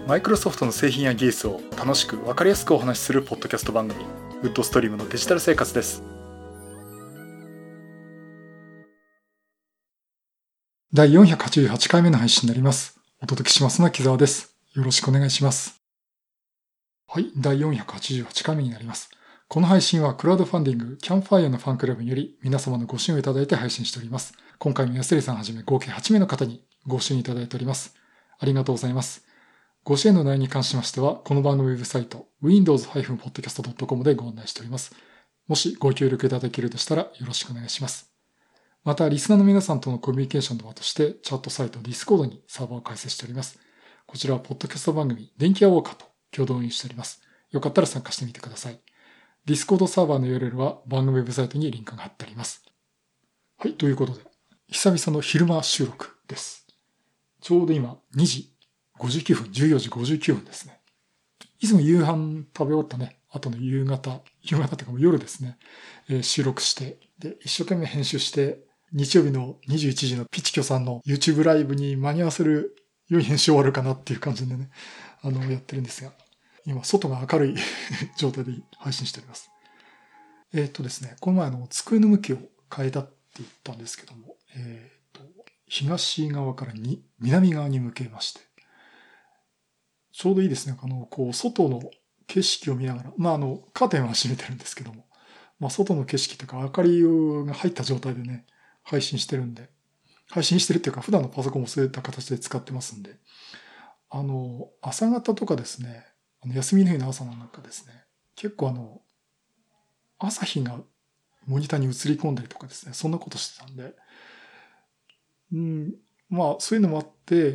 マイクロソフトの製品や技術を楽しく分かりやすくお話しするポッドキャスト番組、ウッドストリームのデジタル生活です。第488回目の配信になります。お届けしますのは木澤です。よろしくお願いします。はい、第488回目になります。この配信はクラウドファンディングキャンプファイアのファンクラブにより皆様のご支援をいただいて配信しております。今回も安利さんはじめ合計8名の方にご支援いただいております。ありがとうございます。ご支援の内容に関しましては、この番組ウェブサイト windows-podcast.com でご案内しております。もしご協力いただけるとしたらよろしくお願いします。また、リスナーの皆さんとのコミュニケーションの場として、チャットサイト Discord にサーバーを開設しております。こちらはポッドキャスト番組電気屋ウォーカーと共同運営しております。よかったら参加してみてください。Discord サーバーの URL は番組ウェブサイトにリンクが貼ってあります。はい、ということで、久々の昼間収録です。ちょうど今2時59分、14時59分ですね。いつも夕飯食べ終わったね、後の夕方っていうかもう夜ですね、収録して、で、一生懸命編集して、日曜日の21時のピチキョさんの YouTube ライブに間に合わせる良い編集終わるかなっていう感じでね、やってるんですが、今、外が明るい状態で配信しております。ですね、この前机の向きを変えたって言ったんですけども、東側から南側に向けまして、ちょうどいいですね。外の景色を見ながら、カーテンは閉めてるんですけども、外の景色というか明かりが入った状態でね、配信してるっていうか、普段のパソコンもそういった形で使ってますんで、朝方とかですね、休みの日の朝なんかですね、結構朝日がモニターに映り込んだりとかですね、そんなことしてたんで、そういうのもあって、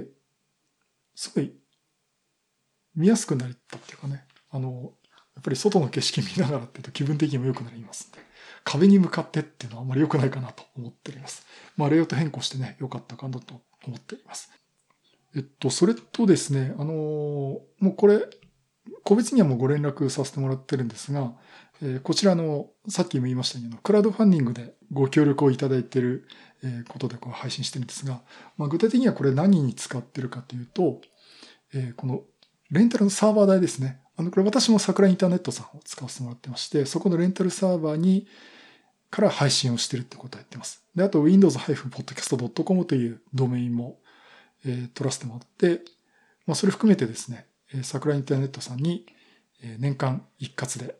すごい、見やすくなったっていうかね、やっぱり外の景色見ながらっていうと気分的にも良くなりますんで、壁に向かってっていうのはあまり良くないかなと思っております。レイアウト変更してね、良かったかなと思っております。それとですね、もうこれ、個別にはもうご連絡させてもらってるんですが、こちらさっきも言いましたように、クラウドファンディングでご協力をいただいていることで配信してるんですが、具体的にはこれ何に使ってるかというと、このレンタルのサーバー代ですね。これ私も桜インターネットさんを使わせてもらってまして、そこのレンタルサーバーから配信をしてるってことをやってます。で、あと windows-podcast.com というドメインも、取らせてもらって、それ含めてですね、桜インターネットさんに年間一括で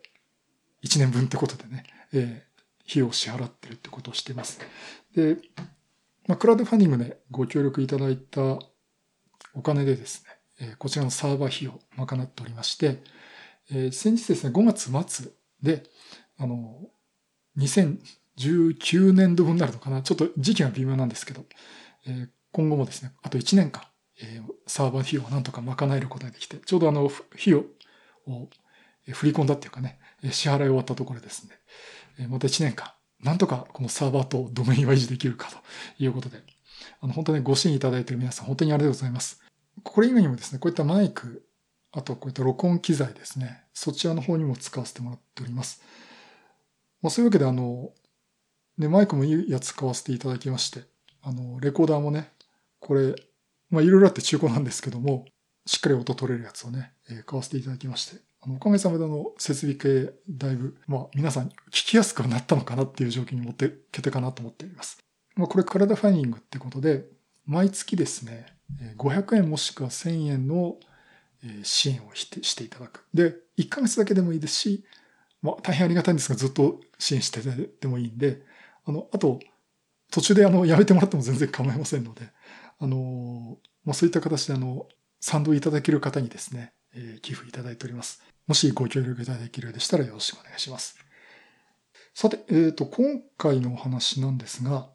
1年分ってことでね、費用を支払ってるってことをしています。で、クラウドファンディングでご協力いただいたお金でですね、こちらのサーバー費用を賄っておりまして、先日ですね、5月末で、2019年度分になるのかな、ちょっと時期が微妙なんですけど、今後もですね、あと1年間、サーバー費用をなんとか賄えることができて、ちょうど費用を振り込んだっていうかね、支払い終わったところですね、また1年間、なんとかこのサーバーとドメインは維持できるかということで、本当にご支援いただいている皆さん、本当にありがとうございます。これ以外にもですね、こういったマイク、あとこういった録音機材ですね、そちらの方にも使わせてもらっております。そういうわけでマイクもいいやつ買わせていただきまして、レコーダーもね、これ、いろいろあって中古なんですけども、しっかり音取れるやつをね、買わせていただきまして、おかげさまで設備系、だいぶ、皆さん聞きやすくなったのかなっていう状況に持ってけてかなと思っております。これ、クラウドファンディングってことで、毎月ですね、500円もしくは1000円の支援をしていただく。で、1ヶ月だけでもいいですし、大変ありがたいんですが、ずっと支援していただいてもいいんで、あと、途中でやめてもらっても全然構いませんので、そういった形で賛同いただける方にですね、寄付いただいております。もしご協力いただけるようでしたらよろしくお願いします。さて、今回のお話なんですが、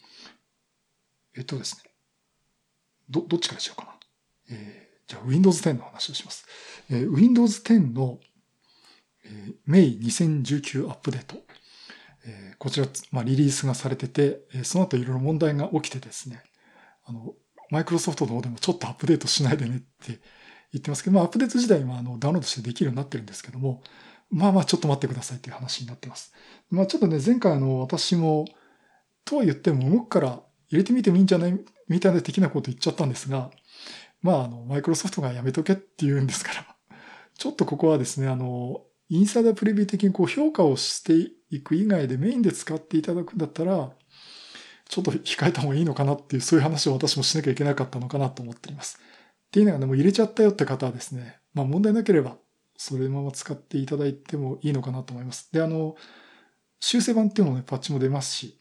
ですね、どっちからしようかな。じゃあ Windows 10の話をします。Windows 10の、May 2019アップデート。こちら、リリースがされてて、その後いろいろ問題が起きてですね、マイクロソフトの方でもちょっとアップデートしないでねって言ってますけど、アップデート自体はダウンロードしてできるようになってるんですけども、ちょっと待ってくださいっていう話になってます。ちょっとね、前回私も、とは言っても動くから入れてみてもいいんじゃないみたいな的なこと言っちゃったんですが、 マイクロソフトがやめとけって言うんですから、ちょっとここはですね、インサイダープレビュー的に評価をしていく以外でメインで使っていただくんだったら、ちょっと控えた方がいいのかなっていう、そういう話を私もしなきゃいけなかったのかなと思っています。っていうのがね、もう入れちゃったよって方はですね、問題なければ、それまま使っていただいてもいいのかなと思います。で、修正版っていうのもね、パッチも出ますし、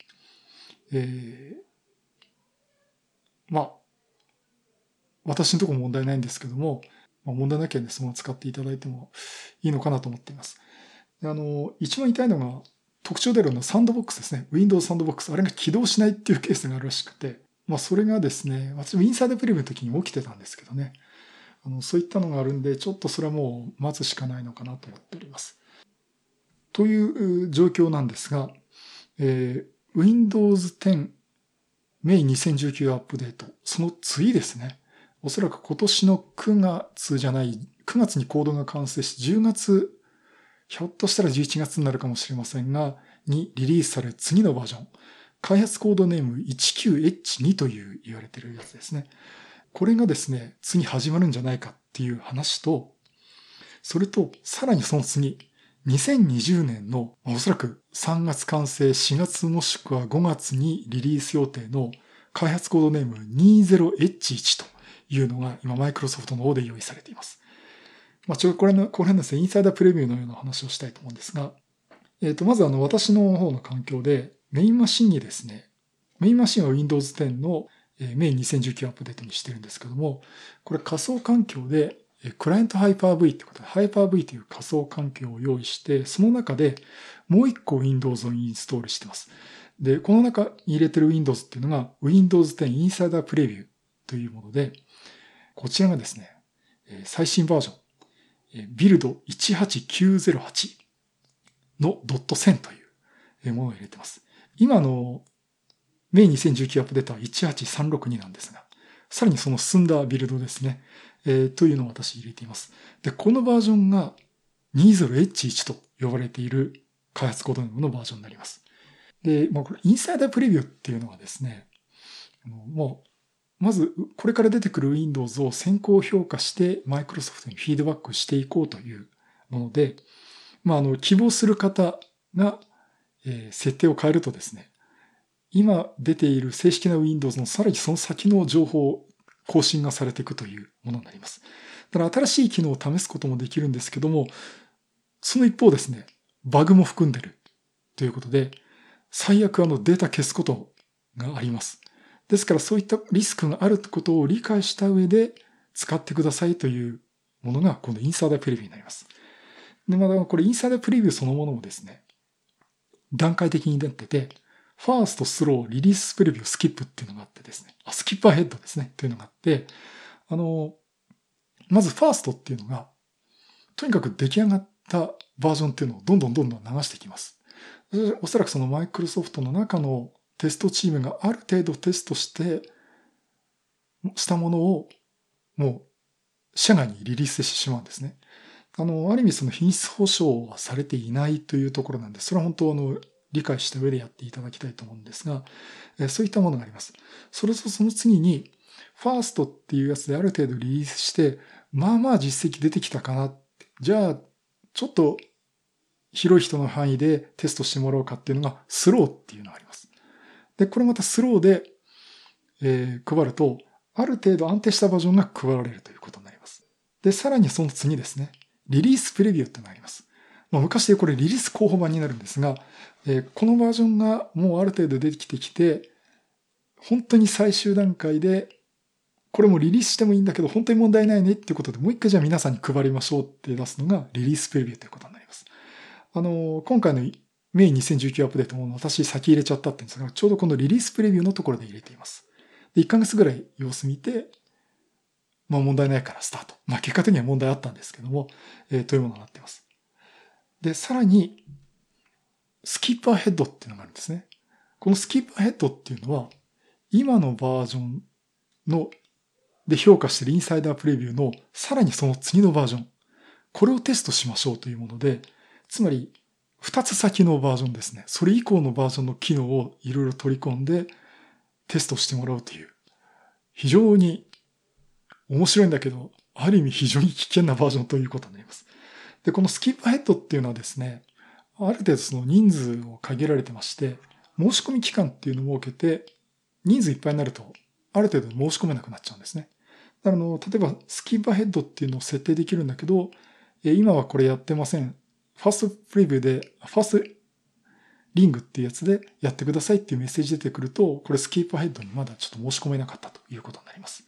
私のところ問題ないんですけども、問題なきゃね、そのまま使っていただいてもいいのかなと思っています。で一番痛いのが、特徴であるのはサンドボックスですね。Windows サンドボックス。あれが起動しないっていうケースがあるらしくて、それがですね、私もインサイドプレビューの時に起きてたんですけどね。そういったのがあるんで、ちょっとそれはもう待つしかないのかなと思っております。という状況なんですが、Windows 10 May 2019アップデート、その次ですね。おそらく今年の9月にコードが完成し、10月、ひょっとしたら11月になるかもしれませんが、にリリースされる次のバージョン。開発コードネーム 19H2 という言われているやつですね。これがですね、次始まるんじゃないかっていう話と、それとさらにその次、2020年のおそらく3月完成、4月もしくは5月にリリース予定の開発コードネーム 20H1 というのが今マイクロソフトの方で用意されています。これですね、インサイダープレビューのような話をしたいと思うんですが、まず私の方の環境でメインマシンにですね、メインマシンは Windows 10のメイン2019アップデートにしてるんですけども、これ仮想環境でクライアント Hyper-V ってことで Hyper-V という仮想環境を用意して、その中でもう一個 Windows をインストールしてます。で、この中に入れてる Windows っていうのが Windows 10 Insider Preview というもので、こちらがですね、最新バージョン、ビルド18908の .1000 というものを入れてます。今のメイン2019アップデートは18362なんですが、さらにその進んだビルドですね、というのを私入れています。で、このバージョンが 20H1 と呼ばれている開発コードネームのバージョンになります。で、これインサイダープレビューっていうのはですね、まずこれから出てくる Windows を先行評価してマイクロソフトにフィードバックしていこうというもので、希望する方が、設定を変えるとですね、今出ている正式な Windows のさらにその先の情報更新がされていくというものになります。だから新しい機能を試すこともできるんですけども、その一方ですね、バグも含んでるということで、最悪データ消すことがあります。ですからそういったリスクがあることを理解した上で使ってくださいというものがこのインサイダープレビューになります。で、これインサイダープレビューそのものもですね、段階的になってて、ファースト、スロー、リリースプレビュー、スキップっていうのがあってですね、スキップアヘッドですね、というのがあって、まずファーストっていうのが、とにかく出来上がったバージョンっていうのをどんどん流していきます。おそらくそのマイクロソフトの中のテストチームがある程度テストしたものをもう社外にリリースしてしまうんですね。ある意味その品質保証はされていないというところなんで、それは本当理解した上でやっていただきたいと思うんですが、そういったものがあります。それとその次に、ファーストっていうやつである程度リリースして、実績出てきたかな。じゃあ、ちょっと広い人の範囲でテストしてもらおうかっていうのがスローっていうのがあります。で、これまたスローで、配ると、ある程度安定したバージョンが配られるということになります。で、さらにその次ですね。リリースプレビューってのがあります。昔でこれリリース候補版になるんですが、このバージョンがもうある程度出てきて、本当に最終段階で、これもリリースしてもいいんだけど、本当に問題ないねっていうことで、もう一回じゃあ皆さんに配りましょうって出すのがリリースプレビューということになります。今回のメイン2019アップデートも私先入れちゃったって言うんですが、ちょうどこのリリースプレビューのところで入れています。で、1ヶ月ぐらい様子見て、問題ないからスタート。結果的には問題あったんですけども、というものになっています。で、さらに、スキップアヘッドっていうのがあるんですね。このスキップアヘッドっていうのは、今のバージョンで評価しているインサイダープレビューのさらにその次のバージョン。これをテストしましょうというもので、つまり、2つ先のバージョンですね。それ以降のバージョンの機能をいろいろ取り込んでテストしてもらうという、非常に面白いんだけど、ある意味非常に危険なバージョンということになります。で、このスキップヘッドっていうのはですね、ある程度その人数を限られてまして、申し込み期間っていうのを設けて、人数いっぱいになると、ある程度申し込めなくなっちゃうんですね。例えば、スキップヘッドっていうのを設定できるんだけど、今はこれやってません。ファーストプレビューで、ファーストリングっていうやつでやってくださいっていうメッセージ出てくると、これスキップヘッドにまだちょっと申し込めなかったということになります。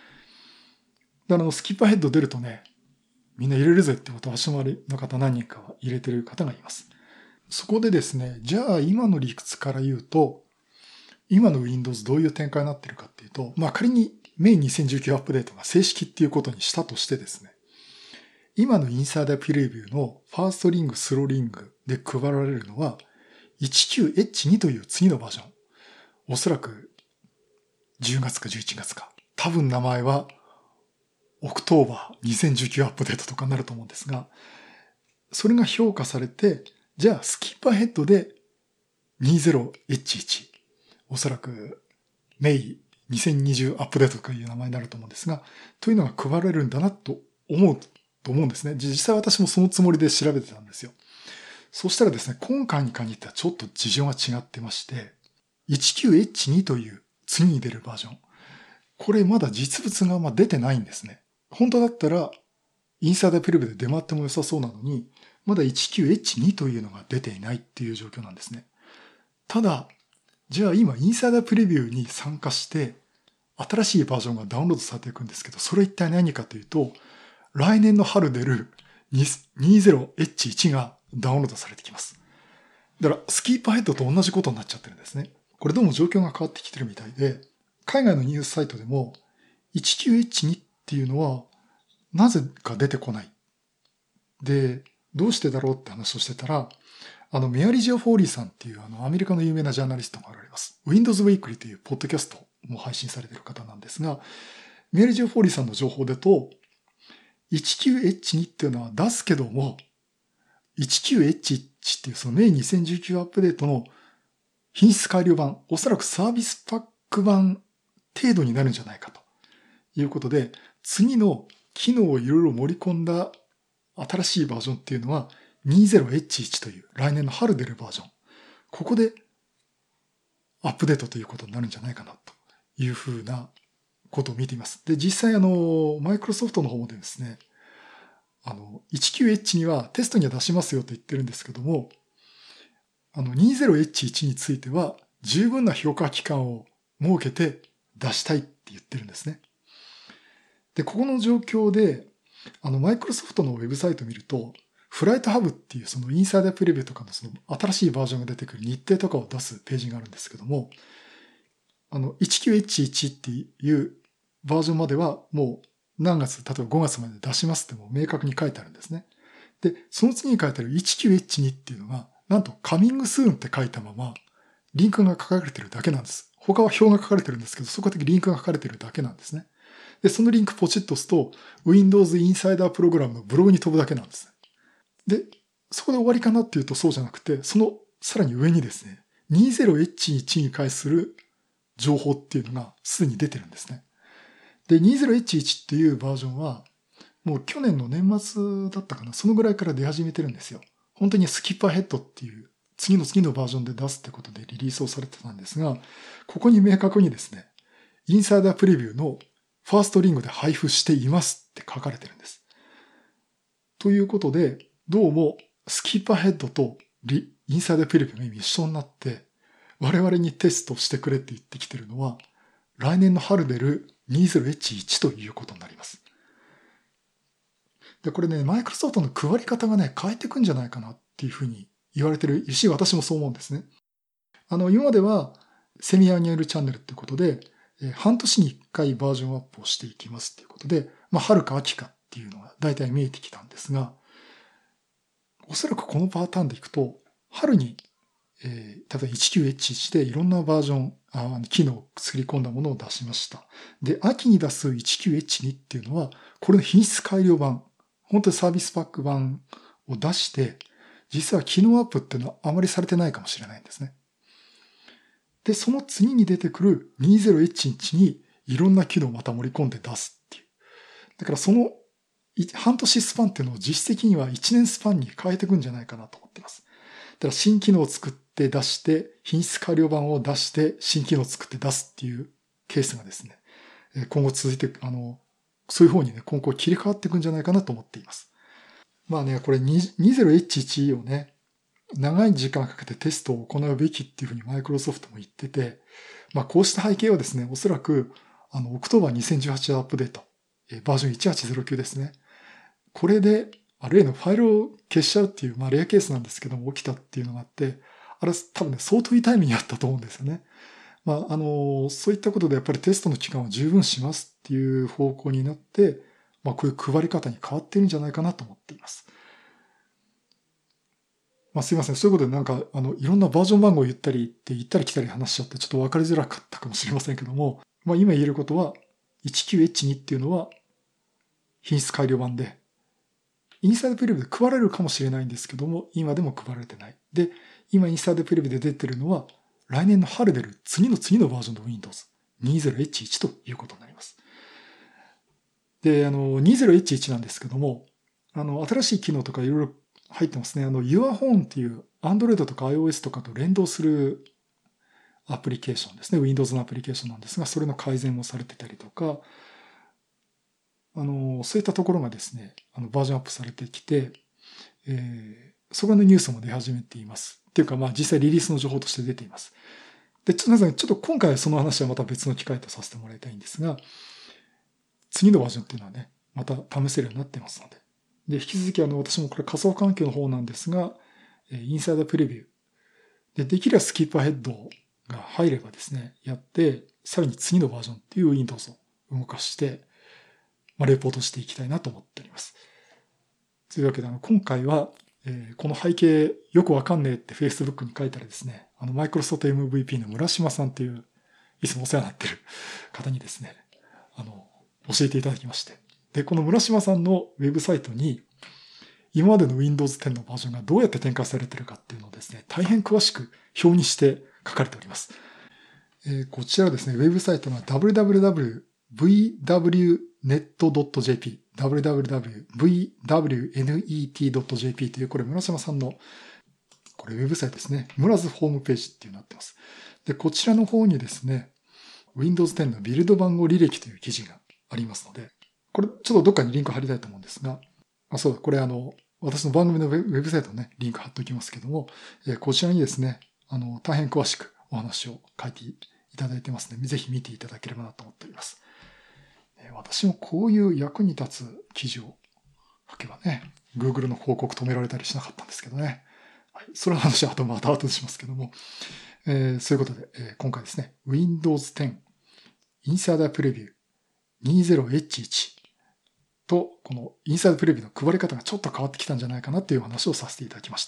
スキップヘッド出るとね、みんな入れるぜってことを足回りの方何人かは入れてる方がいます。そこでですね、じゃあ今の理屈から言うと、今の Windows どういう展開になっているかっていうと、仮にメイン2019アップデートが正式っていうことにしたとしてですね、今のインサイダープレビューのファーストリング、スローリングで配られるのは 19H2 という次のバージョン。おそらく10月か11月か。多分名前はオクトーバー2019アップデートとかになると思うんですが、それが評価されて、じゃあスキッパーヘッドで 20H1。おそらくメイ2020アップデートとかいう名前になると思うんですが、というのが配られるんだなと思うんですね。実際私もそのつもりで調べてたんですよ。そしたらですね、今回に限ってはちょっと事情が違ってまして、19H2 という次に出るバージョン。これまだ実物が出てないんですね。本当だったら、インサイダープレビューで出回っても良さそうなのに、まだ 19H2 というのが出ていないっていう状況なんですね。ただ、じゃあ今インサイダープレビューに参加して、新しいバージョンがダウンロードされていくんですけど、それ一体何かというと、来年の春出る 20H1 がダウンロードされてきます。だから、スキーパーヘッドと同じことになっちゃってるんですね。これどうも状況が変わってきてるみたいで、海外のニュースサイトでも 19H2 っていうのはなぜか出てこない。で、どうしてだろうって話をしてたら、メアリー・ジオ・フォーリーさんっていうアメリカの有名なジャーナリストがおられます。Windows Weekly というポッドキャストも配信されている方なんですが、メアリー・ジオ・フォーリーさんの情報だと、19H2 っていうのは出すけども、19H1 っていうそのメイン2019アップデートの品質改良版、おそらくサービスパック版程度になるんじゃないかということで、次の機能をいろいろ盛り込んだ新しいバージョンっていうのは 20H1 という来年の春出るバージョン。ここでアップデートということになるんじゃないかなというふうなことを見ています。で、実際マイクロソフトの方もですね、19H にはテストには出しますよと言ってるんですけども、20H1 については十分な評価期間を設けて出したいって言ってるんですね。で、ここの状況で、マイクロソフトのウェブサイトを見ると、フライトハブっていうそのインサイダープレビューとかのその新しいバージョンが出てくる日程とかを出すページがあるんですけども、19H1 っていうバージョンまではもう何月、例えば5月まで出しますっても明確に書いてあるんですね。で、その次に書いてある 19H2 っていうのが、なんとカミングスーンって書いたまま、リンクが書かれてるだけなんです。他は表が書かれてるんですけど、そこだけリンクが書かれてるだけなんですね。で、そのリンクポチッと押すと、Windows Insider プログラムのブログに飛ぶだけなんです。で、そこで終わりかなっていうとそうじゃなくて、そのさらに上にですね、20H1 に関する情報っていうのがすでに出てるんですね。で、20H1 っていうバージョンは、もう去年の年末だったかな、そのぐらいから出始めてるんですよ。本当にスキッパーヘッドっていう次のバージョンで出すってことでリリースをされてたんですが、ここに明確にですね、インサイダープレビューのファーストリングで配布していますって書かれてるんです。ということで、どうもスキッパーヘッドとインサイダープレビューが一緒になって、我々にテストしてくれって言ってきてるのは、来年の春出る 20H1 ということになります。で、これね、マイクロソフトの配り方がね、変えていくんじゃないかなっていうふうに言われてるし、私もそう思うんですね。今まではセミアニュアルチャンネルっていうことで、半年に1回バージョンアップをしていきますっていうことで、春か秋かっていうのが大体見えてきたんですが、おそらくこのパターンでいくと、春に、例えば 19H1 でいろんなバージョン、機能を作り込んだものを出しました。で、秋に出す 19H2 っていうのは、これの品質改良版、本当にサービスパック版を出して、実は機能アップっていうのはあまりされてないかもしれないんですね。で、その次に出てくる 20H1 にいろんな機能をまた盛り込んで出すっていう。 だからその半年スパンっていうのを実質的には1年スパンに変えていくんじゃないかなと思っています。だから新機能を作って出して、品質改良版を出して、新機能を作って出すっていうケースがですね、今後続いて、そういう方にね、今後切り替わっていくんじゃないかなと思っています。まあね、これ 20H1 をね、長い時間かけてテストを行うべきっていうふうにマイクロソフトも言ってて、まあこうした背景はですね、おそらく、オクトーバー2018アップデート、バージョン1809ですね。これで、例のファイルを消しちゃうっていう、まあレアケースなんですけども、起きたっていうのがあって、あれ多分ね、相当いいタイミングにあったと思うんですよね。まあ、そういったことでやっぱりテストの期間を十分しますっていう方向になって、まあこういう配り方に変わってるんじゃないかなと思っています。まあすいません。そういうことでなんか、いろんなバージョン番号を言ったり来たり話しちゃってちょっと分かりづらかったかもしれませんけども、まあ今言えることは、19H2 っていうのは品質改良版で、インサイドプレビューで配られるかもしれないんですけども、今でも配られてない。で、今インサイドプレビューで出てるのは、来年の春出る次のバージョンの Windows 20H1 ということになります。で、20H1 なんですけども、新しい機能とかいろいろ入ってますね。YourPhone っていう Android とか iOS とかと連動するアプリケーションですね。Windows のアプリケーションなんですが、それの改善もされてたりとか、そういったところがですね、バージョンアップされてきて、そこのニュースも出始めています。っていうか、まあ実際リリースの情報として出ています。で、ちょっと今回はその話はまた別の機会とさせてもらいたいんですが、次のバージョンっていうのはね、また試せるようになってますので。で、引き続き私もこれ仮想環境の方なんですが、インサイダープレビュー。で、できればスキップアヘッドが入ればですね、やって、さらに次のバージョンっていう Windows を動かして、まあ、レポートしていきたいなと思っております。というわけで、今回は、この背景よくわかんねえって Facebook に書いたらですね、マイクロソフト MVP の村島さんっていう、いつもお世話になってる方にですね、教えていただきまして。で、この村島さんのウェブサイトに、今までの Windows 10のバージョンがどうやって展開されているかっていうのをですね、大変詳しく表にして書かれております。こちらはですね、ウェブサイトが www.vwnet.jp www.vwnet.jp という、これ村島さんの、これウェブサイトですね。村津ホームページっていうのになってます。で、こちらの方にですね、Windows 10のビルド番号履歴という記事がありますので、これちょっとどっかにリンク貼りたいと思うんですが、そうだ、これ私の番組のウェブサイトのね、リンク貼っておきますけども、こちらにですね、大変詳しくお話を書いていただいてますので、ぜひ見ていただければなと思っております。私もこういう役に立つ記事を書けばね、Google の広告止められたりしなかったんですけどね。はい、それの話はまた後でしますけども、そういうことで、今回ですね、Windows 10 Insider Preview 20H1 と、このインサイドプレビューの配り方がちょっと変わってきたんじゃないかなっていう話をさせていただきました。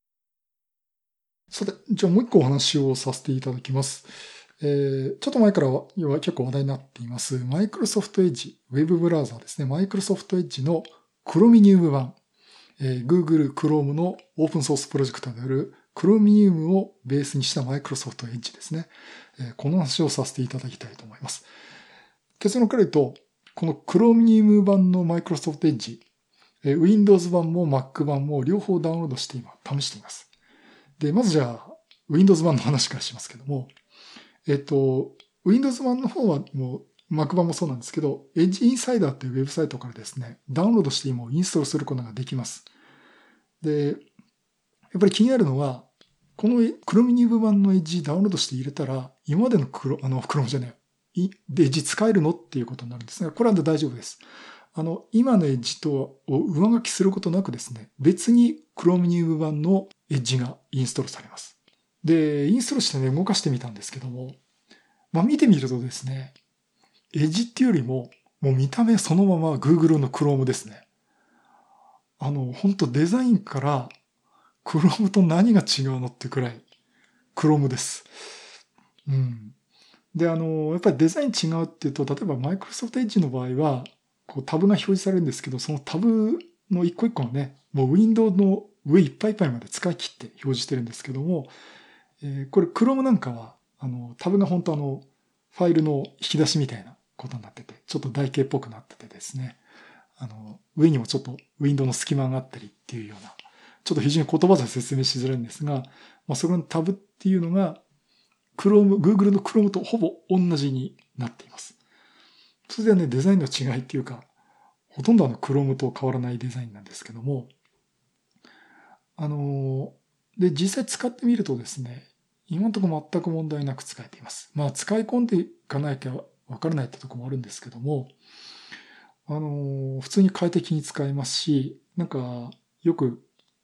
さて、じゃあもう一個お話をさせていただきます。ちょっと前から結構話題になっています、マイクロソフトエッジ、ウェブブラウザーですね。マイクロソフトエッジのクロミニウム版、Google Chrome のオープンソースプロジェクトであるクロミニウムをベースにしたマイクロソフトエッジですね。この話をさせていただきたいと思います。結論から言うと、この Chromium 版の Microsoft Edge、Windows 版も Mac 版も両方ダウンロードして今試しています。で、まずじゃあ Windows 版の話からしますけども、Windows 版の方はもう Mac 版もそうなんですけど、Edge Insider っていうウェブサイトからですね、ダウンロードして今インストールすることができます。で、やっぱり気になるのは、この Chromium 版の Edge ダウンロードして入れたら、今までのChrome じゃない、エッジ使えるのっていうことになるんですが、これは大丈夫です。今のエッジとを上書きすることなくですね、別に Chromium 版のエッジがインストールされます。で、インストールしてね、動かしてみたんですけども、まあ見てみるとですね、エッジっていうよりも、もう見た目そのまま Google の Chrome ですね。本当デザインから Chrome と何が違うのってくらい Chrome です。うん。で、やっぱりデザイン違うっていうと、例えば Microsoft Edge の場合は、こうタブが表示されるんですけど、そのタブの一個一個のね、もうウィンドウの上いっぱいいっぱいまで使い切って表示してるんですけども、これ Chrome なんかは、タブが本当ファイルの引き出しみたいなことになってて、ちょっと台形っぽくなっててですね、上にもちょっとウィンドウの隙間があったりっていうような、ちょっと非常に言葉じゃ説明しづらいんですが、そこのタブっていうのが、Google の Chrome とほぼ同じになっています。それではね、デザインの違いっていうか、ほとんどChrome と変わらないデザインなんですけども、で、実際使ってみるとですね、今のところ全く問題なく使えています。使い込んでいかなきゃわからないってところもあるんですけども、普通に快適に使えますし、よく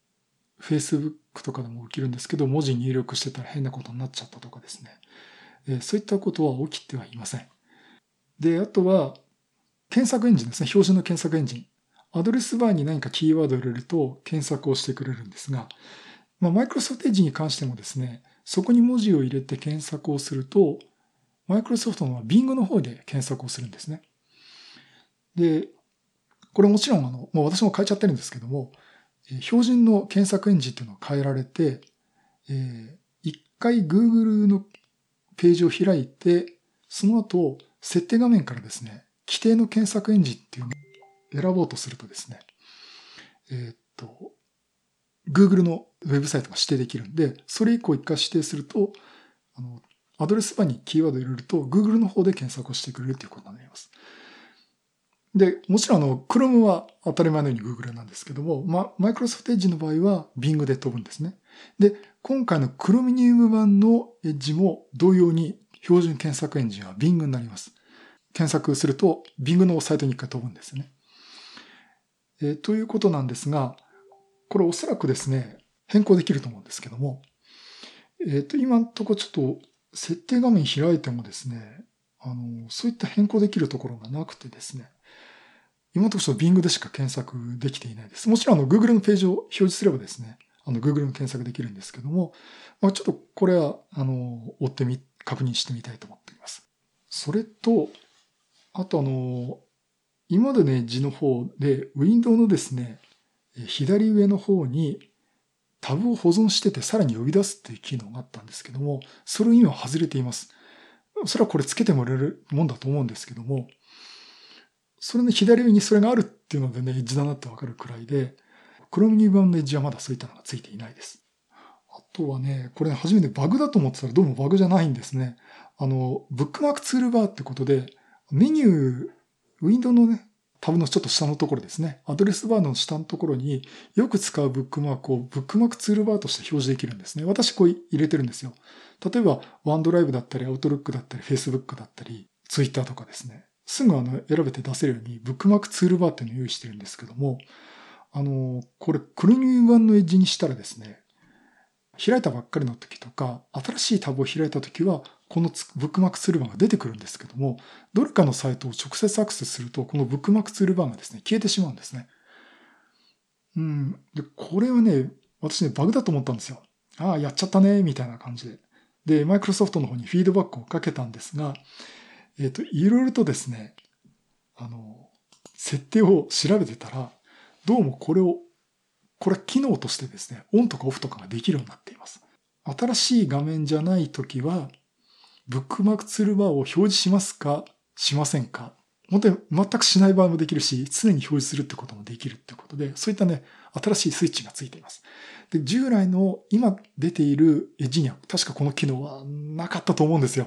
Facebook とかでも起きるんですけど、文字入力してたら変なことになっちゃったとかですね。そういったことは起きてはいません。で、あとは、検索エンジンですね。標準の検索エンジン。アドレスバーに何かキーワードを入れると検索をしてくれるんですが、Microsoft Edge に関してもですね、そこに文字を入れて検索をすると、Microsoft の Bing の方で検索をするんですね。で、これもちろんもう私も変えちゃってるんですけども、標準の検索エンジンっていうのを変えられて、一回 Google のページを開いて、その後、設定画面からですね、規定の検索エンジンっていうのを選ぼうとするとですね、Google のウェブサイトが指定できるんで、それ以降一回指定すると、アドレスバーにキーワードを入れると、Google の方で検索をしてくれるということになります。で、もちろんChrome は当たり前のように Google なんですけども、Microsoft Edge の場合は Bing で飛ぶんですね。で、今回の Chromium 版の Edge も同様に標準検索エンジンは Bing になります。検索すると Bing のサイトに一回飛ぶんですね。ということなんですが、これおそらくですね、変更できると思うんですけども、今のところちょっと設定画面開いてもですね、そういった変更できるところがなくてですね、今のところBing でしか検索できていないです。もちろんGoogle のページを表示すればですね、Google の検索できるんですけども、ちょっとこれは、追って確認してみたいと思っています。それと、あと今までね、字の方で、ウィンドウのですね、左上の方にタブを保存しててさらに呼び出すっていう機能があったんですけども、それを今外れています。それはこれつけてもらえるもんだと思うんですけども、それの左上にそれがあるっていうのでね、エッジだなってわかるくらいで、Chromium 版のエッジはまだそういったのがついていないです。あとはね、これ初めてバグだと思ってたらどうもバグじゃないんですね。ブックマークツールバーってことで、メニュー、ウィンドウのね、タブのちょっと下のところですね。アドレスバーの下のところによく使うブックマークをブックマークツールバーとして表示できるんですね。私こう入れてるんですよ。例えば、ワンドライブだったり、アウトルックだったり、Facebook だったり、Twitter とかですね。すぐ選べて出せるようにブックマークツールバーっていうのを用意してるんですけども、これChromium版のエッジにしたらですね、開いたばっかりの時とか、新しいタブを開いた時は、このブックマークツールバーが出てくるんですけども、どれかのサイトを直接アクセスすると、このブックマークツールバーがですね、消えてしまうんですね。で、これはね、私ね、バグだと思ったんですよ。ああ、やっちゃったね、みたいな感じで。で、マイクロソフトの方にフィードバックをかけたんですが、いろいろとですね、設定を調べてたら、どうもこれ機能としてですね、オンとかオフとかができるようになっています。新しい画面じゃないときは、ブックマークツールバーを表示しますかしませんか、本当に全くしない場合もできるし、常に表示するってこともできるってことで、そういったね、新しいスイッチがついています。で、従来の今出ているエッジには確かこの機能はなかったと思うんですよ。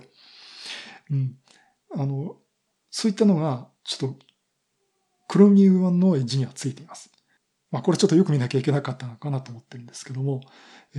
そういったのが、ちょっと、Chromium 版のエッジにはついています。これちょっとよく見なきゃいけなかったのかなと思ってるんですけども、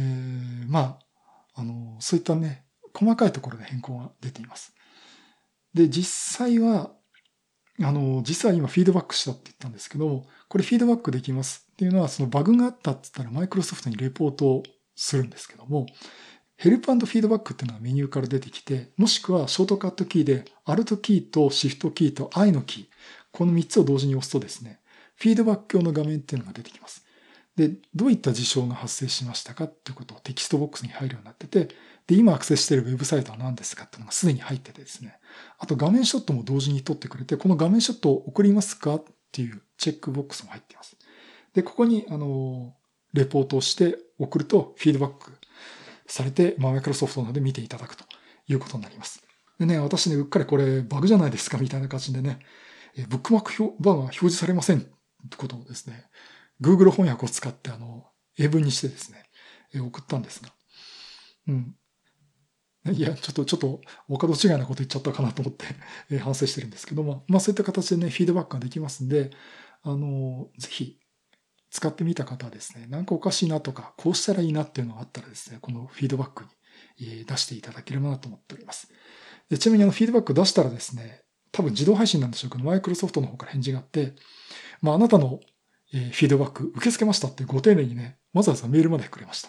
そういったね、細かいところで変更が出ています。で、実際は今フィードバックしたって言ったんですけど、これフィードバックできますっていうのは、そのバグがあったって言ったらマイクロソフトにレポートをするんですけども、ヘルプ&フィードバックっていうのはメニューから出てきて、もしくはショートカットキーで Alt キーと Shift キーと I のキー、この3つを同時に押すとですね、フィードバック用の画面っていうのが出てきます。で、どういった事象が発生しましたかっていうことをテキストボックスに入るようになってて、で、今アクセスしているウェブサイトは何ですかっていうのがすでに入っててですね、あと画面ショットも同時に撮ってくれて、この画面ショットを送りますかっていうチェックボックスも入っています。で、ここに、レポートをして送るとフィードバックされて、マイクロソフトなどで見ていただくということになります。 でね、私ね、うっかりこれバグじゃないですかみたいな感じでね、ブックマークバーが表示されませんってことをですね、Google 翻訳を使って英文にしてですね、送ったんですが。うん。いや、ちょっと、お門違いなこと言っちゃったかなと思って反省してるんですけども、まあそういった形でね、フィードバックができますんで、ぜひ、使ってみた方はですね、なんかおかしいなとか、こうしたらいいなっていうのがあったらですね、このフィードバックに出していただければなと思っております。でちなみにフィードバック出したらですね、多分自動配信なんでしょうけど、マイクロソフトの方から返事があって、まああなたのフィードバック受け付けましたってご丁寧にね、わざわざメールまでくれました。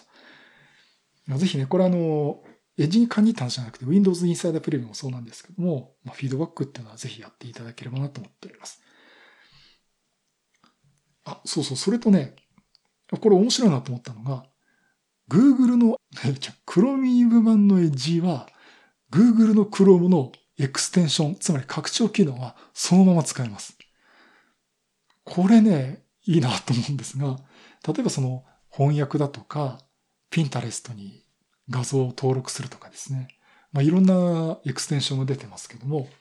ぜひね、これエッジに限った話じゃなくて、Windows Insider Preview もそうなんですけども、フィードバックっていうのはぜひやっていただければなと思っております。あ、そうそう、それとね、これ面白いなと思ったのが、Google の、Chromium 版のエッジは、Google の Chrome のエクステンション、つまり拡張機能はそのまま使えます。これね、いいなと思うんですが、例えばその翻訳だとか、Pinterest に画像を登録するとかですね。まあ、いろんなエクステンションが出てますけども、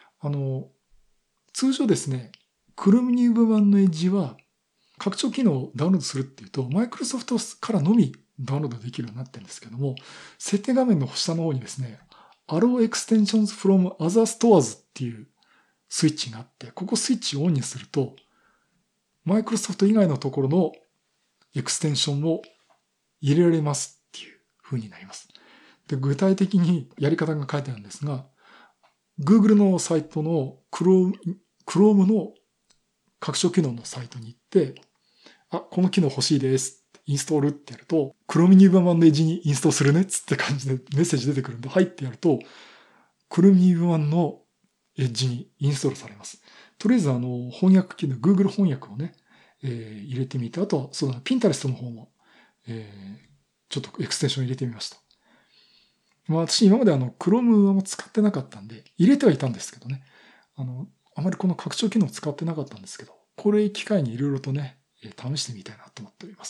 通常ですね、Chromium 版のエッジは拡張機能をダウンロードするっていうと、Microsoft からのみダウンロードできるようになってるんですけども、設定画面の下の方にですね、Allow Extensions from Other Stores っていうスイッチがあって、ここスイッチをオンにすると、Microsoft 以外のところのエクステンションを入れられますっていう風になります。で、具体的にやり方が書いてあるんですが、Google のサイトの Chrome の拡張機能のサイトに行って、この機能欲しいです。インストールってやると、Chromium 版のエッジにインストールするねっつって感じでメッセージ出てくるんで、はいってやると、Chromium 版のエッジにインストールされます。とりあえず翻訳機能、Google 翻訳をね、入れてみて、あとは、そうだ、Pinterest の方も、ちょっとエクステンション入れてみました。まあ私今までChrome も使ってなかったんで、入れてはいたんですけどね。あまりこの拡張機能を使ってなかったんですけど、これ機会にいろいろとね、試してみたいなと思っております。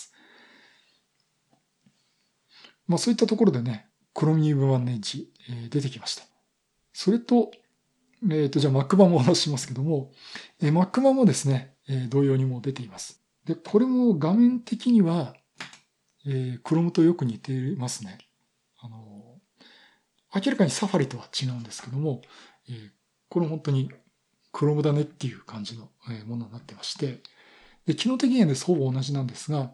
まあそういったところでね、Chromium 版のエッジ、出てきました。それと、じゃあ Mac 版もお話ししますけども、Mac 版もですね、同様にもう出ています。で、これも画面的には、Chrome とよく似ていますね。明らかに Safari とは違うんですけども、これ本当に Chrome だねっていう感じのものになってまして、で、機能的にはね、ほぼ同じなんですが、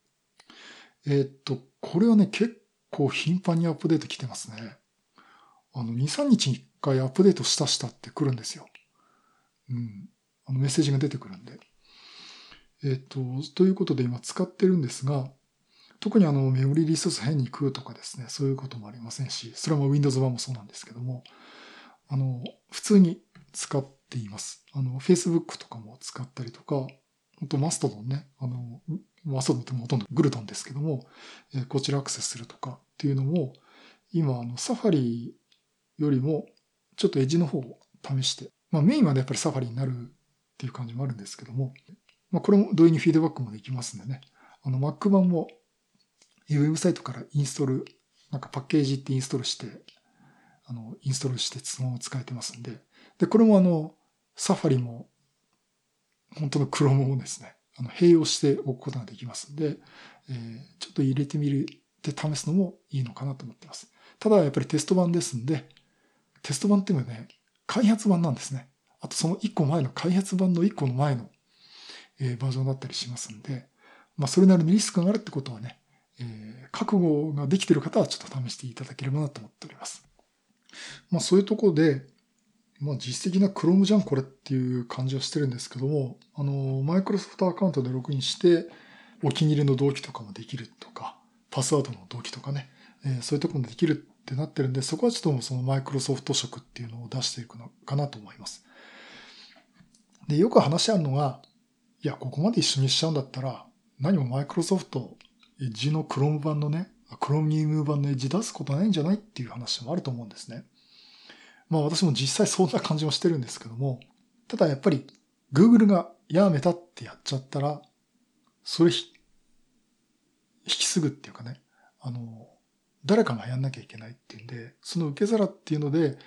これはね、結構頻繁にアップデート来てますね。2、3日に1回アップデートしたって来るんですよ。うん。メッセージが出てくるんで。ということで今使ってるんですが、特にメモリリソース変に食うとかですね、そういうこともありませんし、それはもう Windows 版もそうなんですけども、普通に使っています。Facebook とかも使ったりとか、あとマストドンね、マストドンってほとんどグルトンですけども、こちらアクセスするとかっていうのも、今、サファリよりも、ちょっとエッジの方を試して、まあメインはね、やっぱりサファリになるっていう感じもあるんですけども、まあこれも同意にフィードバックもできますんでね、Mac 版もウェブサイトからインストール、なんかパッケージってインストールして、インストールしてそのまま使えてますんで、で、これもサファリも、本当の Chrome もですね、併用しておくことができますんで、ちょっと入れてみるって試すのもいいのかなと思ってます。ただやっぱりテスト版ですんで、テスト版っていうのはね、開発版なんですね。あとその1個前の開発版の1個の前の、バージョンだったりしますんで、まあそれなりにリスクがあるってことはね、覚悟ができている方はちょっと試していただければなと思っております。まあそういうところで、まあ実質的な Chrome じゃんこれっていう感じはしてるんですけども、マイクロソフトアカウントでログインして、お気に入りの同期とかもできるとか、パスワードの同期とかね、そういうところもできるってなってるんで、そこはちょっとそのマイクロソフト色っていうのを出していくのかなと思います。で、よく話あるのが、いや、ここまで一緒にしちゃうんだったら、何もマイクロソフト、エッジの Chrome 版のね、Chromium 版のエッジ出すことないんじゃないっていう話もあると思うんですね。まあ私も実際そんな感じもしてるんですけども、ただやっぱり Google がやめたってやっちゃったら、それ引き継ぐっていうかね、誰かがやんなきゃいけないっていうんで、その受け皿っていうので、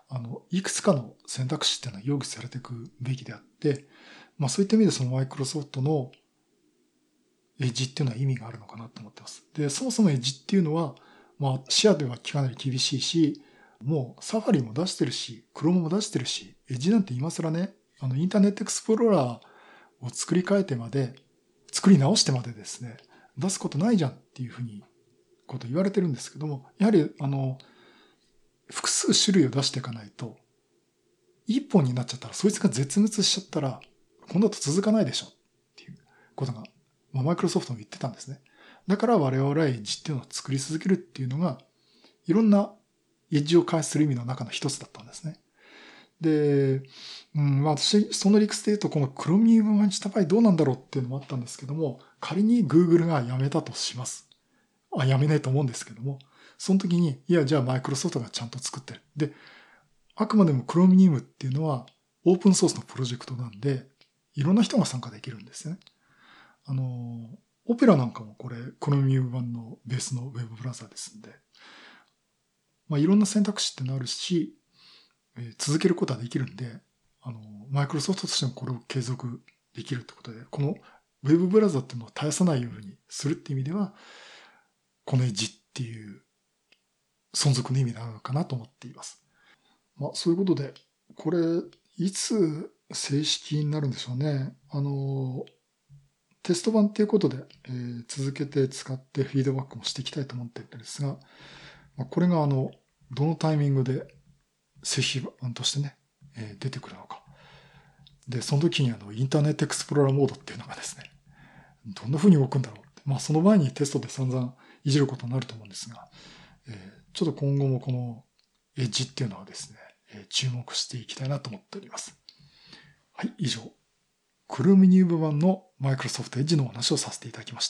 いくつかの選択肢っていうのは用意されていくべきであって、そういった意味でそのマイクロソフトのエッジっていうのは意味があるのかなと思ってます。で、そもそもエッジっていうのは、視野ではかなり厳しいし、もうサファリも出してるし、クロームも出してるし、エッジなんて今更ね、インターネットエクスプローラーを作り直してまでですね、出すことないじゃんっていうふうにこと言われてるんですけども、やはり複数種類を出していかないと、一本になっちゃったら、そいつが絶滅しちゃったら、今度と続かないでしょっていうことが、マイクロソフトも言ってたんですね。だから我々はエッジっていうのを作り続けるっていうのが、いろんなエッジを開発する意味の中の一つだったんですね。で、私、その理屈で言うと、このクロミウムマンチタパイどうなんだろうっていうのもあったんですけども、仮に Google がやめたとします。やめないと思うんですけども、その時に、いや、じゃあマイクロソフトがちゃんと作ってる。で、あくまでもクロミウムっていうのはオープンソースのプロジェクトなんで、いろんな人が参加できるんですね。オペラなんかもこれ、クロミウム版のベースのウェブブラウザですんで、いろんな選択肢ってなるし、続けることはできるんで、マイクロソフトとしてもこれを継続できるってことで、このウェブブラウザっていうのを絶やさないようにするっていう意味では、このエッジっていう存続の意味なのかなと思っています。そういうことで、これ、いつ正式になるんでしょうね。テスト版っていうことで、続けて使ってフィードバックもしていきたいと思っているんですが、これがどのタイミングで正式版としてね、出てくるのか。で、その時にインターネットエクスプローラーモードっていうのがですね、どんな風に動くんだろうって。その前にテストで散々いじることになると思うんですが、ちょっと今後もこのエッジっていうのはですね、注目していきたいなと思っております。はい、以上。クロミウム版のマイクロソフトエッジのお話をさせていただきました。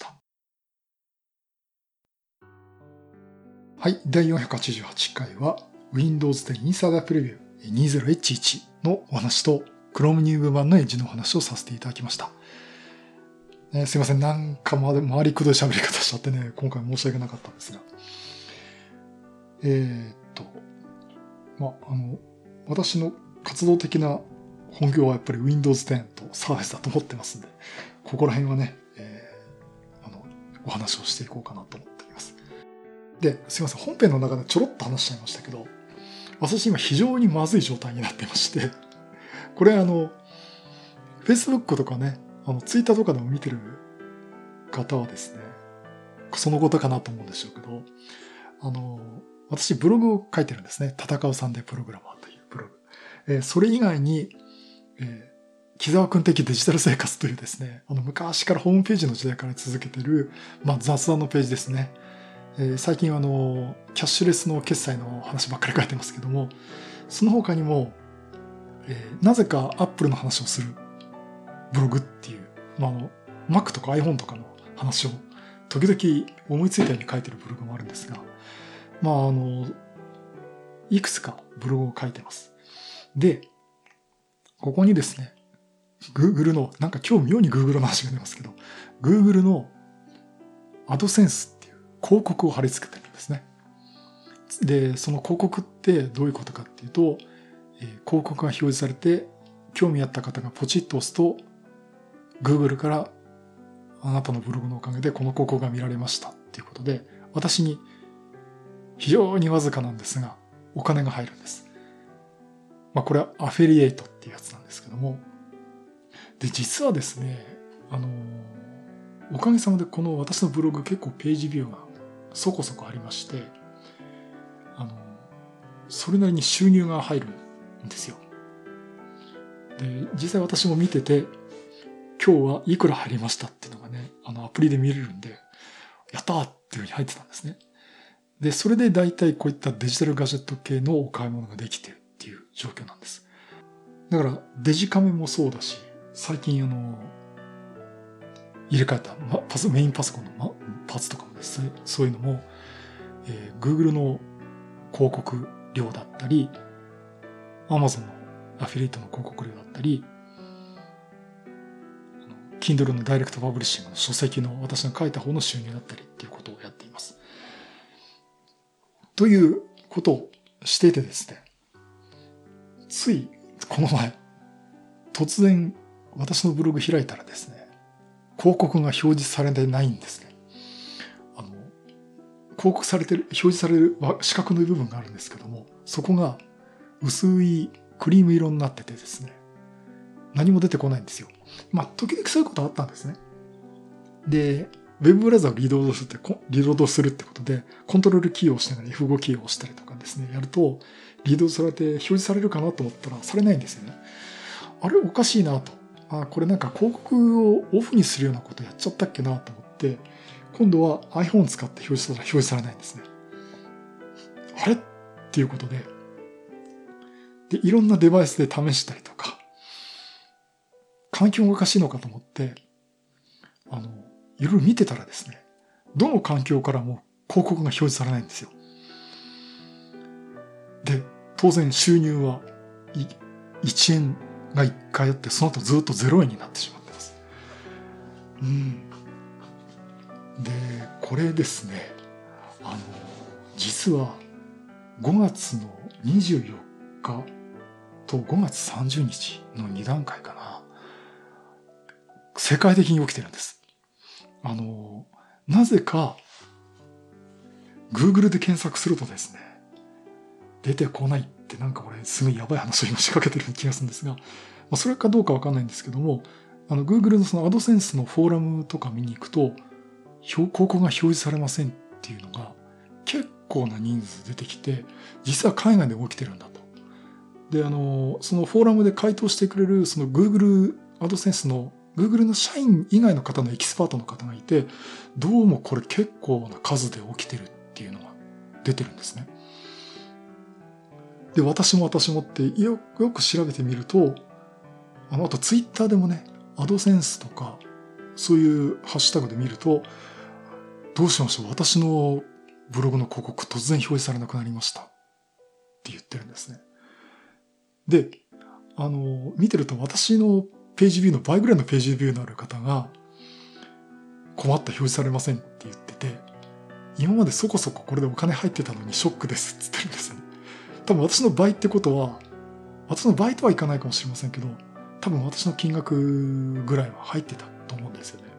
はい、第488回は Windows 10 Insider Preview 20H1 のお話とクロミウム版のエッジのお話をさせていただきました。すいません、なんか回りくどい喋り方しちゃってね、今回申し訳なかったんですが。私の活動的な本業はやっぱり Windows 10とサービスだと思ってますんで、ここら辺はね、お話をしていこうかなと思っています。で、すいません、本編の中でちょろっと話しちゃいましたけど、私今非常にまずい状態になってまして、これFacebook とかね、Twitter とかでも見てる方はですね、そのことかなと思うんでしょうけど、私ブログを書いてるんですね。戦うサンデープログラマーというブログ。それ以外に、木沢君的デジタル生活というですね、昔からホームページの時代から続けてる、雑談のページですね。最近はキャッシュレスの決済の話ばっかり書いてますけども、その他にも、なぜか Apple の話をするブログっていう、Mac とか iPhone とかの話を時々思いついたように書いてるブログもあるんですが、いくつかブログを書いてます。で、ここにですね、Google の、なんか今日妙に Google の話が出ますけど、Google の AdSense っていう広告を貼り付けてるんですね。で、その広告ってどういうことかっていうと、広告が表示されて、興味あった方がポチッと押すと、Google からあなたのブログのおかげでこの広告が見られましたっていうことで、私に非常にわずかなんですが、お金が入るんです。これはアフィリエイトっていうやつなんですけども。で、実はですね、おかげさまでこの私のブログ結構ページビューがそこそこありまして、それなりに収入が入るんですよ。で、実際私も見てて、今日はいくら入りましたっていうのがね、アプリで見れるんで、やったーっていうふうに入ってたんですね。で、それで大体こういったデジタルガジェット系のお買い物ができてるっていう状況なんです。だからデジカメもそうだし、最近入れ替えたメインパソコンのパーツとかもですね、そういうのも、Google の広告料だったり、Amazon のアフィリエイトの広告料だったり、Kindle のダイレクトパブリッシングの書籍の私の書いた方の収入だったりっていうことをやっています。ということをしていてですね、 ついこの前、突然私のブログ開いたらですね、広告が表示されてないんですね。広告されてる、表示される四角の部分があるんですけども、そこが薄いクリーム色になっててですね、何も出てこないんですよ。時々そういうことあったんですね。で、ウェブブラウザをリロードするってことで、コントロールキーを押しながら F5 キーを押したりとかですね、やると、リードされて表示されるかなと思ったら、されないんですよね。あれおかしいなと。これなんか広告をオフにするようなことやっちゃったっけなと思って、今度は iPhone を使って表示されないんですね。あれっていうことで、いろんなデバイスで試したりとか、環境がおかしいのかと思って、いろいろ見てたらですね、どの環境からも広告が表示されないんですよ。で、当然収入は1円が1回あって、その後ずっと0円になってしまってます。で、これですね、実は5月の24日と5月30日の2段階かな。世界的に起きてるんです。なぜか Google で検索するとですね、出てこないってなんかこれすごいやばい話を今仕掛けてる気がするんですが、それかどうかわかんないんですけども、Google のその AdSense のフォーラムとか見に行くと、広告が表示されませんっていうのが結構な人数出てきて、実は海外で起きてるんだと。で、そのフォーラムで回答してくれるその Google AdSense の Google の社員以外の方のエキスパートの方がいて、どうもこれ結構な数で起きてるっていうのが出てるんですね。で、私もってよく調べてみると、あとツイッターでもね、AdSense とか、そういうハッシュタグで見ると、どうしましょう、私のブログの広告突然表示されなくなりましたって言ってるんですね。で、見てると私のページビューの倍ぐらいのページビューのある方が、困った表示されませんって言ってて、今までそこそここれでお金入ってたのにショックですって言ってるんですよね。多分私の倍ってことは、私の倍とはいかないかもしれませんけど、多分私の金額ぐらいは入ってたと思うんですよね。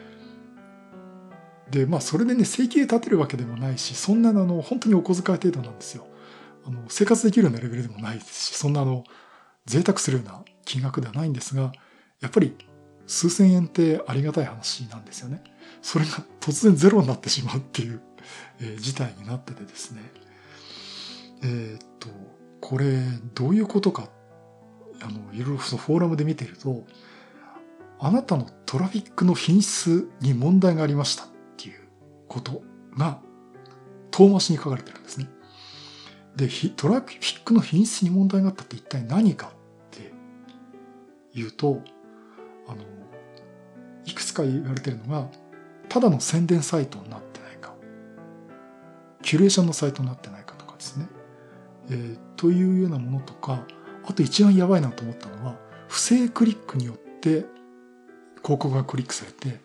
で、それでね、生計立てるわけでもないし、そんな本当にお小遣い程度なんですよ。生活できるようなレベルでもないですし、そんな贅沢するような金額ではないんですが、やっぱり数千円ってありがたい話なんですよね。それが突然ゼロになってしまうっていう、事態になっててですね。これどういうことか、いろいろフォーラムで見ていると、あなたのトラフィックの品質に問題がありましたっていうことが遠回しに書かれてるんですね。で、トラフィックの品質に問題があったって一体何かっていうと、いくつか言われてるのが、ただの宣伝サイトになってないか、キュレーションのサイトになってないかとかですね。というようなものとか、あと一番やばいなと思ったのは、不正クリックによって広告がクリックされて、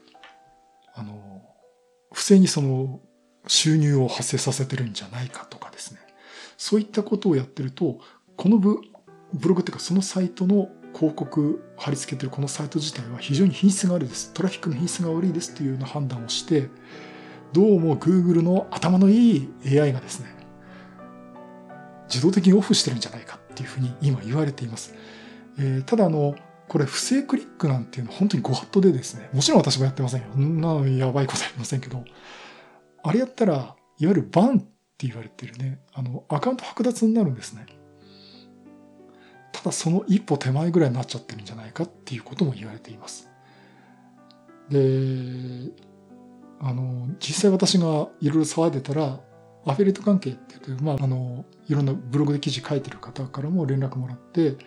不正にその収入を発生させてるんじゃないかとかですね。そういったことをやってると、このブログっていうかそのサイトの広告貼り付けてるこのサイト自体は非常に品質が悪いです。トラフィックの品質が悪いですというような判断をして、どうも Google の頭のいい AI がですね、自動的にオフしてるんじゃないかっていうふうに今言われています。ただこれ不正クリックなんていうのは本当にご法度でですね、もちろん私もやってませんよ。そんなやばいことやりませんけど、あれやったら、いわゆるバンって言われてるね、アカウント剥奪になるんですね。ただその一歩手前ぐらいになっちゃってるんじゃないかっていうことも言われています。で、実際私がいろいろ騒いでたら、アフィリエイト関係って言って、いろんなブログで記事書いてる方からも連絡もらって、い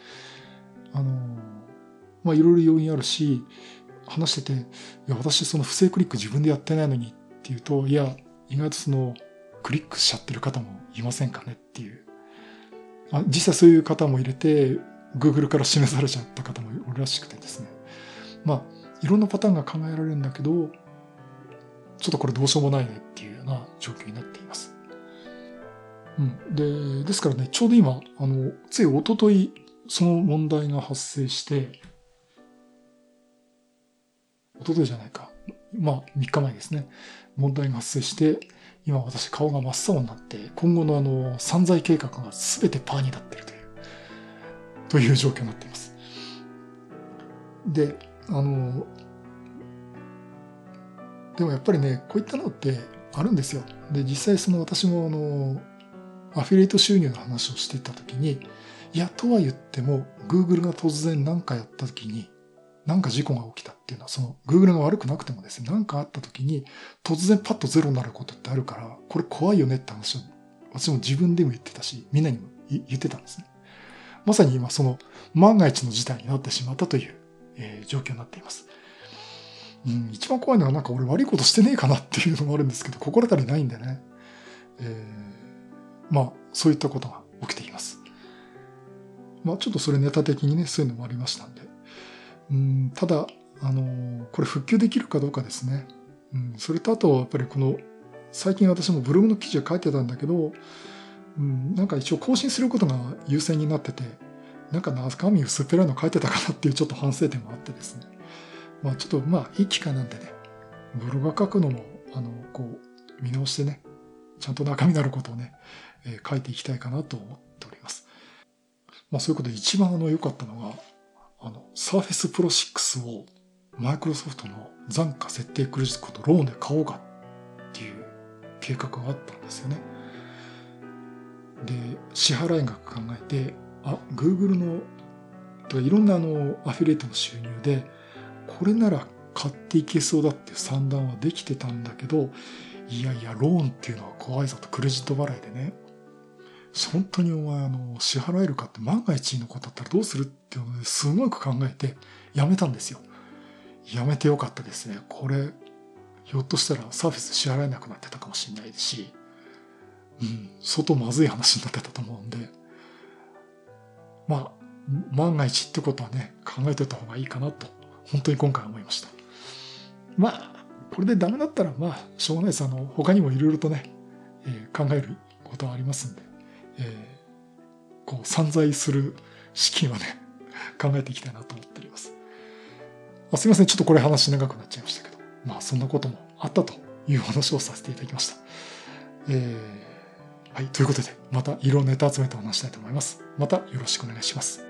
ろいろ要因あるし、話してて、いや、私その不正クリック自分でやってないのにっていうと、いや、意外とそのクリックしちゃってる方もいませんかねっていう。実際そういう方も入れて、Google から示されちゃった方もいるらしくてですね。いろんなパターンが考えられるんだけど、ちょっとこれどうしようもないねっていうような状況になっています。ですからね、ちょうど今、つい一昨日その問題が発生して、一昨日じゃないか。3日前ですね。問題が発生して、今私顔が真っ青になって、今後の散財計画が全てパーになっているという状況になっています。で、でもやっぱりね、こういったのってあるんですよ。で、実際私もアフィリエイト収入の話をしていたときに、いや、とは言っても、Google が突然何かやったときに、何か事故が起きたっていうのは、Google が悪くなくてもですね、何かあったときに、突然パッとゼロになることってあるから、これ怖いよねって話を、私も自分でも言ってたし、みんなにも言ってたんですね。まさに今、万が一の事態になってしまったという、状況になっています。一番怖いのはなんか俺悪いことしてねえかなっていうのもあるんですけど、心当たりないんでね。そういったことが起きています。ちょっとそれネタ的にね、そういうのもありましたんで。ただ、これ復旧できるかどうかですね。それとあと、やっぱり最近私もブログの記事を書いてたんだけど、なんか一応更新することが優先になってて、なんか中身薄っぺらいの書いてたかなっていうちょっと反省点もあってですね。ちょっといい機会なんでね、ブログ書くのも、見直してね、ちゃんと中身のあることをね、書いていきたいかなと思っております。そういうことで一番良かったのが、Surface Pro 6をマイクロソフトの残価設定クレジットとローンで買おうかっていう計画があったんですよね。で、支払い額考えて、Google の、いろんなアフィリエイトの収入で、これなら買っていけそうだっていう算段はできてたんだけど、いやいや、ローンっていうのは怖いぞと、クレジット払いでね。本当にお前支払えるかって万が一のことだったらどうするっていうのですごく考えてやめたんですよ。やめてよかったですね。これ、ひょっとしたらサーフェス支払えなくなってたかもしれないし、相当まずい話になってたと思うんで、万が一ってことはね、考えておいた方がいいかなと、本当に今回思いました。これでダメだったら、しょうがないです。他にもいろいろとね、考えることはありますんで、散財する資金はね、考えていきたいなと思っております。すいません。ちょっとこれ話長くなっちゃいましたけど、そんなこともあったという話をさせていただきました。はい。ということで、また色ネタ集めてお話したいと思います。またよろしくお願いします。